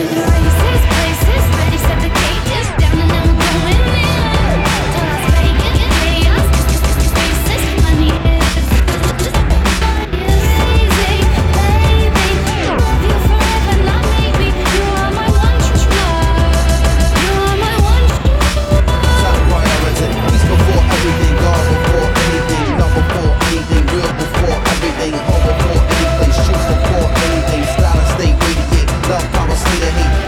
Races, places, ready, set the cages down and now we're going in. To Las Vegas, chaos, spaces, money is crazy, baby. Love you forever, not maybe. You are my one true love. You are my one true love. Top priority, peace before everything, God before anything, love before anything, real before everything, home before anything, streets before anything, style and stay radiant, love, power, state of hate.